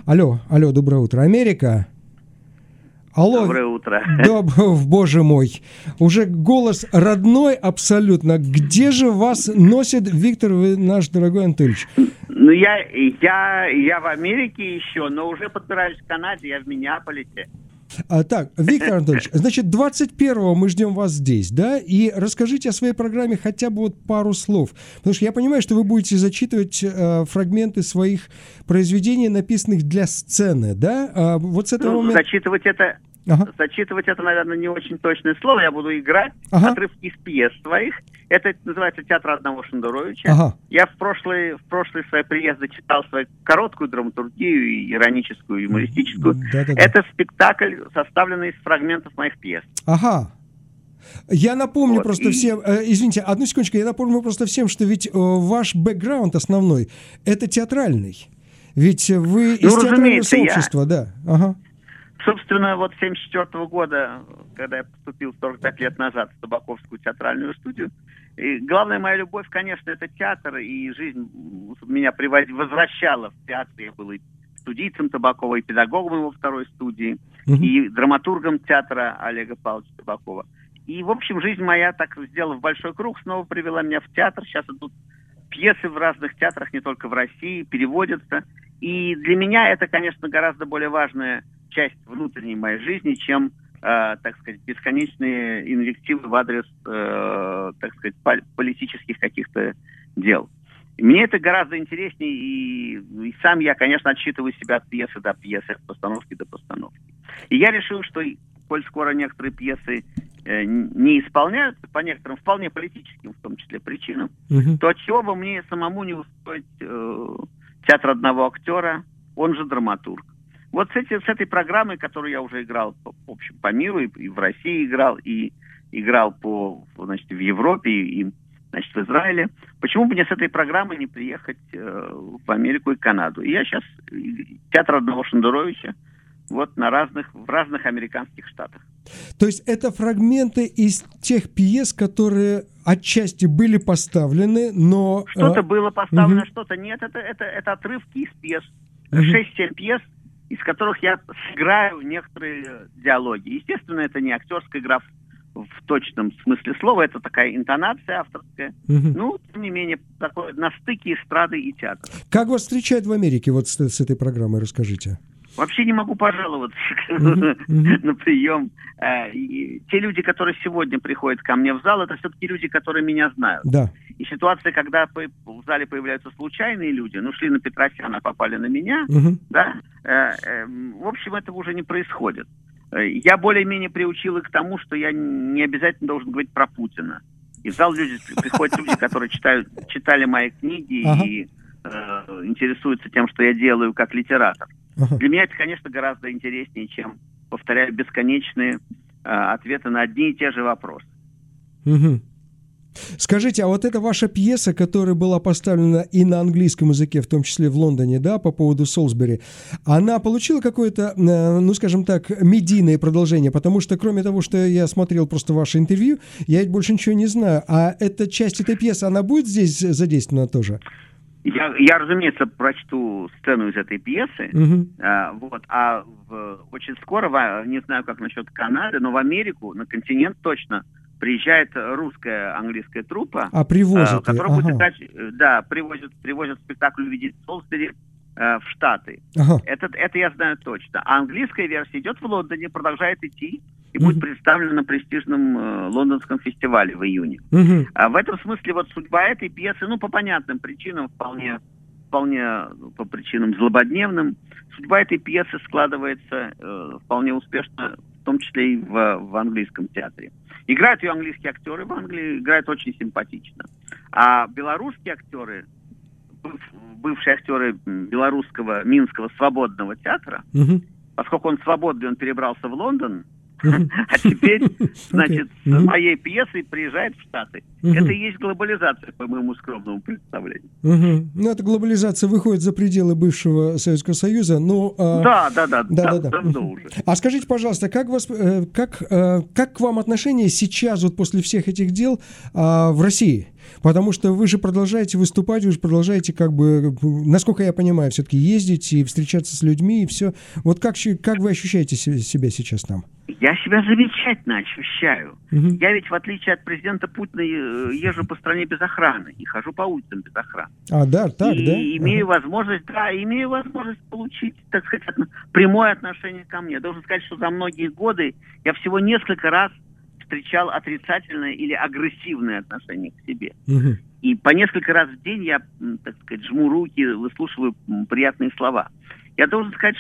Алло, доброе утро. Америка? Алло. Доброе утро. Боже мой. Уже голос родной абсолютно. Где же вас носит Виктор, вы, наш дорогой Анатольевич? Ну, я в Америке еще, но уже подбираюсь в Канаде, я в Миннеаполисе. Так, Виктор Анатольевич, значит, 21-го мы ждем вас здесь, да? И расскажите о своей программе хотя бы вот пару слов. Потому что я понимаю, что вы будете зачитывать фрагменты своих произведений, написанных для сцены, да? Вот с этого момента... Зачитывать это, наверное, не очень точное слово. Я буду играть отрывки из пьес своих. Это называется «Театр одного Шендеровича». Я в прошлые свои приезды читал свою короткую драматургию, ироническую, юмористическую. Это спектакль, составленный из фрагментов моих пьес. Я напомню просто всем, извините, одну секундочку, я напомню просто всем, что ведь ваш бэкграунд основной – это театральный. Ведь вы из театрального сообщества, да. Собственно, вот с 1974 года, когда я поступил 45 лет назад в Табаковскую театральную студию, и главная моя любовь, конечно, это театр, и жизнь меня возвращала в театр. Я был и студийцем Табакова, и педагогом его второй студии, и драматургом театра Олега Павловича Табакова. И, в общем, жизнь моя, так сделав большой круг, снова привела меня в театр. Сейчас идут пьесы в разных театрах, не только в России, переводятся. И для меня это, конечно, гораздо более важная часть внутренней моей жизни, чем, так сказать, бесконечные инвективы в адрес, так сказать, политических каких-то дел. И мне это гораздо интереснее, и сам я, конечно, отсчитываю себя от пьесы до пьесы, от постановки до постановки. И я решил, что, коль скоро некоторые пьесы не исполняются по некоторым вполне политическим, в том числе, причинам, то отчего бы мне самому не устроить театр одного актера, он же драматург. Вот с этой программой, которую я уже играл в общем, по миру, и в России играл, и играл значит, в Европе, и значит, в Израиле, почему бы мне с этой программой не приехать в Америку и Канаду? И я сейчас театр одного Шендеровича в разных американских штатах. То есть это фрагменты из тех пьес, которые отчасти были поставлены, но... Что-то было поставлено, что-то нет. Это отрывки из пьес. 6-7 пьес, из которых я сыграю некоторые диалоги. Естественно, это не актерская игра в точном смысле слова, это такая интонация авторская. Ну, тем не менее, такое на стыке эстрады и театра. Как вас встречают в Америке вот с этой программой, расскажите? Вообще не могу пожаловаться на прием. Те люди, которые сегодня приходят ко мне в зал, это все-таки люди, которые меня знают. Да. И ситуация, когда в зале появляются случайные люди, шли на Петросяна, попали на меня, да, в общем, этого уже не происходит. Я более-менее приучил их к тому, что я не обязательно должен говорить про Путина. И в зал приходят люди, которые читали мои книги и интересуются тем, что я делаю как литератор. Для меня это, конечно, гораздо интереснее, чем, повторяю, бесконечные ответы на одни и те же вопросы. Скажите, а вот эта ваша пьеса, которая была поставлена и на английском языке, в том числе в Лондоне, да, по поводу Солсбери, она получила какое-то, ну, скажем так, медийное продолжение? Потому что, кроме того, что я смотрел просто ваше интервью, я ведь больше ничего не знаю. А эта часть этой пьесы, она будет здесь задействована тоже? Я, разумеется, прочту сцену из этой пьесы, очень скоро, не знаю, как насчет Канады, но в Америку, на континент точно, приезжает русская английская труппа, которая будет играть, привозят спектакль «Увидеть Солсбери» в Штаты. Это я знаю точно. А английская версия идет в Лондоне, продолжает идти, и будет представлена на престижном лондонском фестивале в июне. В этом смысле вот судьба этой пьесы, по понятным причинам, вполне по причинам злободневным, судьба этой пьесы складывается вполне успешно, в том числе и в английском театре. Играют ее английские актеры в Англии, играют очень симпатично. А белорусские актеры, бывшие актеры белорусского Минского свободного театра, поскольку он свободный, он перебрался в Лондон, а теперь, значит, с моей пьесой приезжает в Штаты. Это и есть глобализация, по моему скромному представлению. Ну, эта глобализация выходит за пределы бывшего Советского Союза, но... Да. Давно уже. А скажите, пожалуйста, как к вам отношение сейчас, вот после всех этих дел в России? Потому что вы же продолжаете выступать, вы же продолжаете, как бы, насколько я понимаю, все-таки ездить и встречаться с людьми, и все. Вот как вы ощущаете себя сейчас там? Я себя замечательно ощущаю. Я ведь, в отличие от президента Путина, езжу по стране без охраны и хожу по улицам без охраны. Да, так, и да? Имею возможность получить, так сказать, прямое отношение ко мне. Должен сказать, что за многие годы я всего несколько раз встречал отрицательное или агрессивное отношение к себе. И по несколько раз в день я, так сказать, жму руки, выслушиваю приятные слова. Я должен сказать,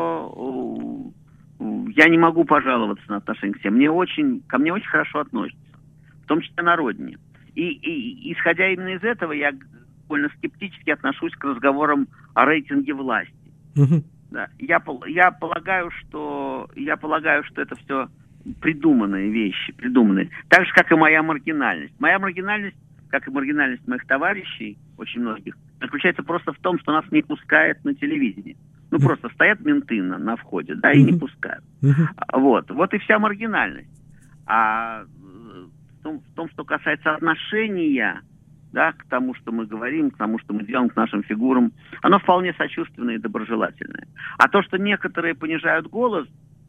что я не могу пожаловаться на отношение к себе. Ко мне очень хорошо относятся, в том числе на родине. И исходя именно из этого, я довольно скептически отношусь к разговорам о рейтинге власти. Да. Я полагаю, что это все придуманные вещи, придуманные. Так же, как и моя маргинальность. Моя маргинальность, как и маргинальность моих товарищей, очень многих, заключается просто в том, что нас не пускают на телевидение. Просто стоят менты на входе, да, и не пускают. Вот и вся маргинальность. А в том, что касается отношения, да, к тому, что мы говорим, к тому, что мы делаем, к нашим фигурам, оно вполне сочувственное и доброжелательное. А то, что некоторые понижают голос,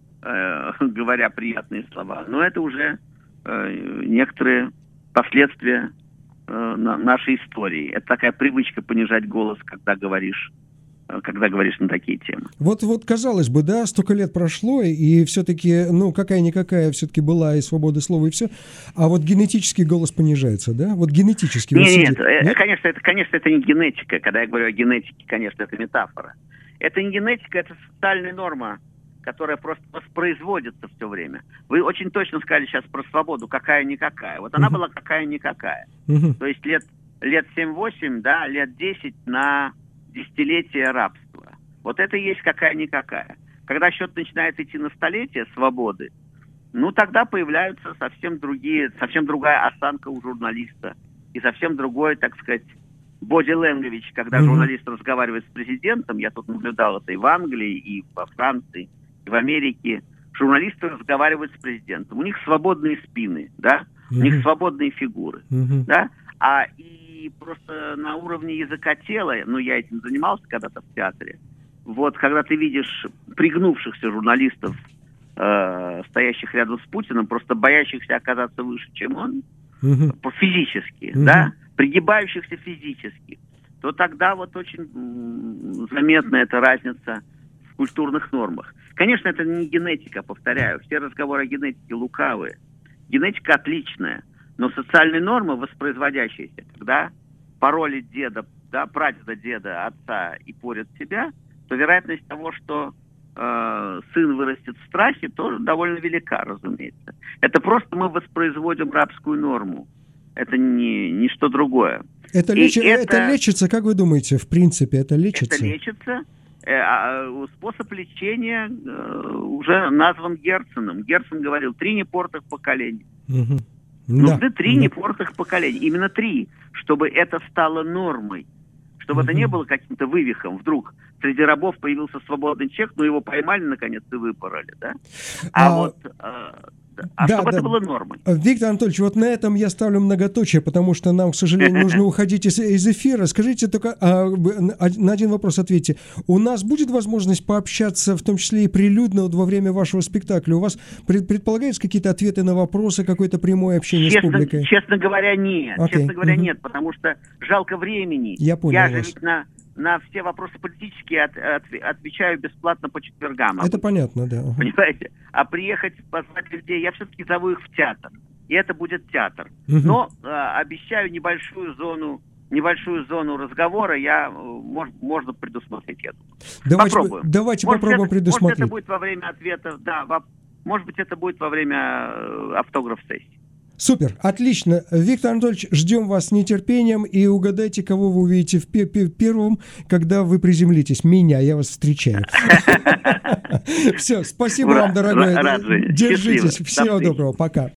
говоря приятные слова, но это уже некоторые последствия нашей истории. Это такая привычка понижать голос, когда говоришь на такие темы. Вот, казалось бы, да, столько лет прошло, и все-таки, какая-никакая все-таки была и свобода слова, и все, а вот генетический голос понижается, да? Вот генетически. Нет, конечно, это не генетика. Когда я говорю о генетике, конечно, это метафора. Это не генетика, это социальная норма, которая просто воспроизводится все время. Вы очень точно сказали сейчас про свободу, какая-никакая. Вот она была какая-никакая. То есть лет 7-8, да, лет 10 на десятилетие рабства. Вот это и есть какая-никакая. Когда счет начинает идти на столетие свободы, тогда появляются совсем другая осанка у журналиста и совсем другой, так сказать, body language, когда журналист разговаривает с президентом. Я тут наблюдал это и в Англии, и во Франции, и в Америке. Журналисты разговаривают с президентом. У них свободные спины, да? У них свободные фигуры, да? И просто на уровне языка тела, я этим занимался когда-то в театре, вот, когда ты видишь пригнувшихся журналистов, стоящих рядом с Путиным, просто боящихся оказаться выше, чем он, физически, да, пригибающихся физически, то тогда вот очень заметна эта разница в культурных нормах. Конечно, это не генетика, повторяю, все разговоры о генетике лукавые. Генетика отличная. Но социальные нормы, воспроизводящиеся, когда по роли деда, да, прадеда, деда, отца и поряд себя, то вероятность того, что сын вырастет в страхе, тоже довольно велика, разумеется. Это просто мы воспроизводим рабскую норму. Это не что другое. Это лечится, как вы думаете, в принципе, это лечится? Это лечится. Способ лечения уже назван Герценом. Герцен говорил, 3 непортых поколения. Нужны 3 непортых поколения. Именно 3, чтобы это стало нормой. Чтобы это не было каким-то вывихом. Вдруг среди рабов появился свободный человек, но его поймали, наконец, и выпороли. Да? Чтобы это было нормой. Виктор Анатольевич, вот на этом я ставлю многоточие, потому что нам, к сожалению, нужно уходить из эфира. Скажите только, на один вопрос ответьте. У нас будет возможность пообщаться, в том числе и прилюдно, во время вашего спектакля? У вас предполагаются какие-то ответы на вопросы, какое-то прямое общение с публикой? Честно говоря, нет. Честно говоря, нет, потому что жалко времени. Я понял Я вас. же ведь на все вопросы политические отвечаю бесплатно по четвергам. Это понятно, да. Понимаете? А приехать, позвать людей, я все-таки зову их в театр. И это будет театр. Но обещаю небольшую зону разговора, можно предусмотреть, я думаю. Попробуем. Давайте попробуем предусмотреть. Может, это будет во время ответов, да, может быть, это будет во время автограф-сессии. Супер, отлично. Виктор Анатольевич, ждем вас с нетерпением и угадайте, кого вы увидите первым, когда вы приземлитесь. Меня, я вас встречаю. Все, спасибо вам, дорогой. Держитесь. Всего доброго. Пока.